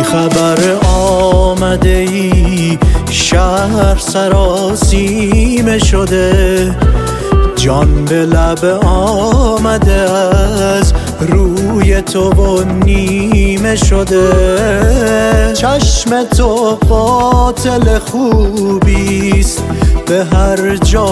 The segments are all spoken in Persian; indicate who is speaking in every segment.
Speaker 1: خبر آمده ای شهر سراسیمه شده، جان به لب آمده از روی تو و نیمه شده. چشم تو قاتل خوبیست به هر جا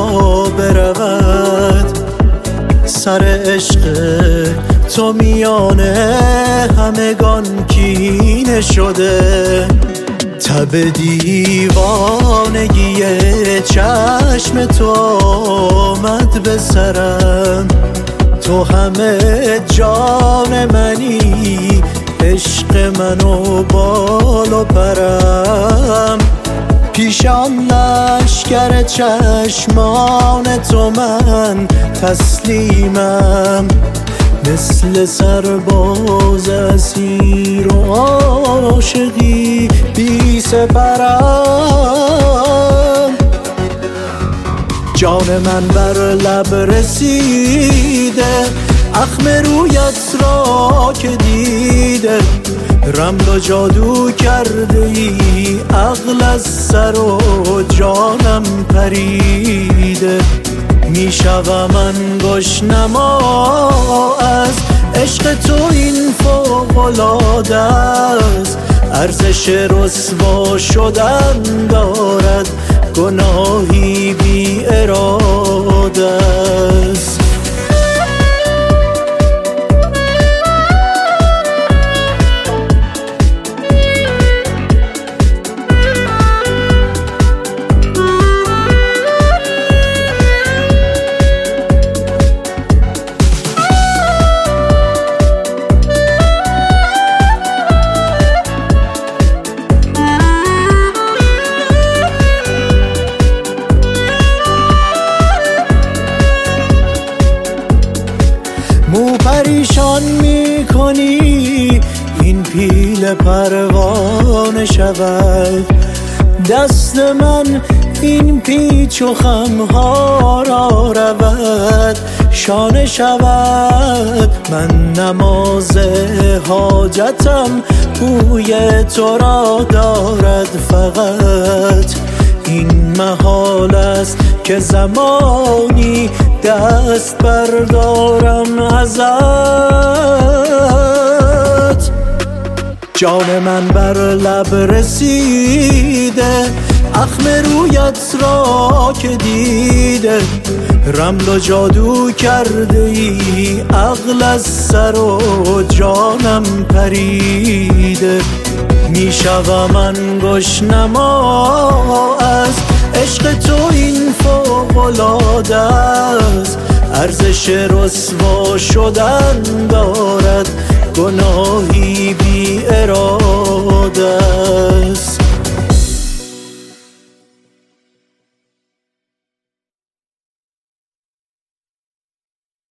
Speaker 1: برود، سر عشق تو میانه همگان کینه شده. تب دیوانگی چشم تو آمد به سرم، تو همه جان منی، عشق منو بال و پرم. پیش آن لشکر چشمان تو من تسلیمم، مثل سرباز اسیر و عاشقی بی سپرم. جان من بر لب رسیده، اخم رویت را که دیده، رمل و جادو کرده ای، عقل از سر و جانم پریده. میشوم انگشت نما از عشق تو، این فوق‌العاده است. ارزش رسوا شدن دارد، گناهی بی اراده است. مو پریشان می کنی این پیل پروانه شود، دست من این پیچ و خمها را رود. شانه شود من نماز حاجتم، بوی تو را دارد فقط. این محال است که زمانی دست بردارم ازت. جان من بر لب رسیده، اخم رویت را که دیده، رمل و جادو کرده ای، عقل از سر و جانم پریده. میشوم انگشت نما از عشق تو، این فوق‌العاده است. ارزش رسوا شدن دارد، گناهی بی